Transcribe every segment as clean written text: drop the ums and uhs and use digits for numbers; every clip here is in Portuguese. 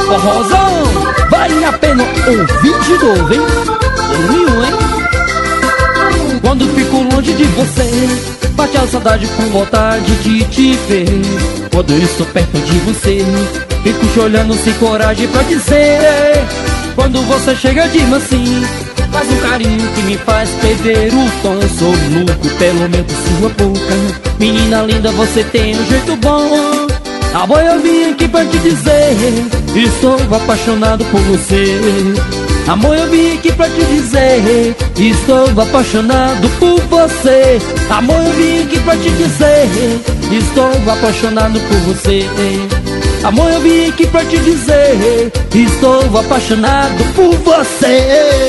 Forrozão, vale a pena ouvir de novo, hein? Nenhum, hein? Quando fico longe de você, bate a saudade com vontade de te ver. Quando eu estou perto de você, fico te olhando sem coragem pra dizer. Quando você chega de mansinho, faz um carinho que me faz perder o tom. Sou louco pelo momento sua boca. Menina linda, você tem um jeito bom. Amor, eu vim aqui pra te dizer, estou apaixonado por você. Amor, eu vim aqui pra te dizer, estou apaixonado por você. Amor, eu vim aqui pra te dizer, estou apaixonado por você. Amor, eu vim aqui pra te dizer, estou apaixonado por você.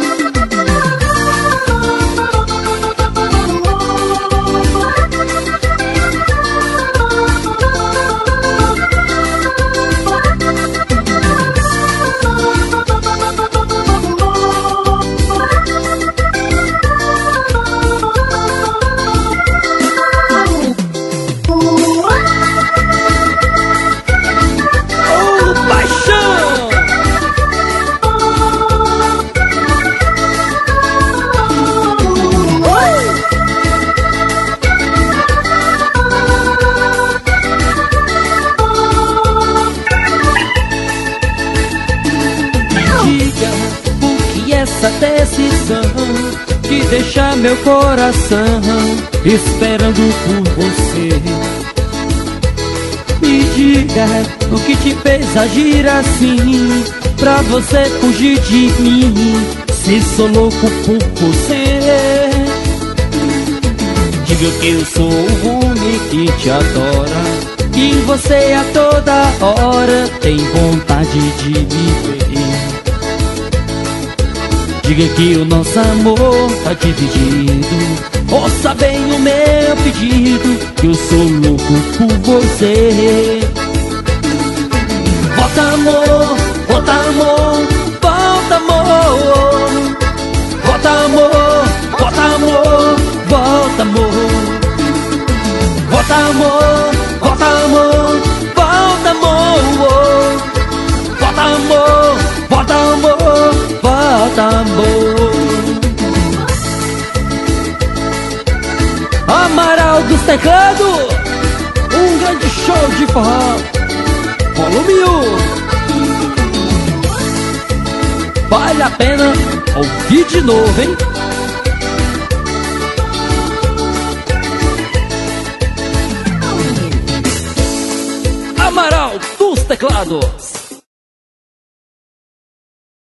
Essa decisão de deixar meu coração esperando por você. Me diga o que te fez agir assim, pra você fugir de mim, se sou louco por você. Diga que eu sou o homem que te adora, que você a toda hora tem vontade de me ver. Diga que o nosso amor tá dividido, ouça bem o meu pedido, que eu sou louco por você. Volta amor, volta amor, volta amor. Volta amor, volta amor, volta amor. Volta amor, volta amor, volta amor. Volta amor, volta amor, volta amor. Amaral dos teclados, um grande show de forró, volume 1. Vale a pena ouvir de novo, hein? Amaral dos teclados.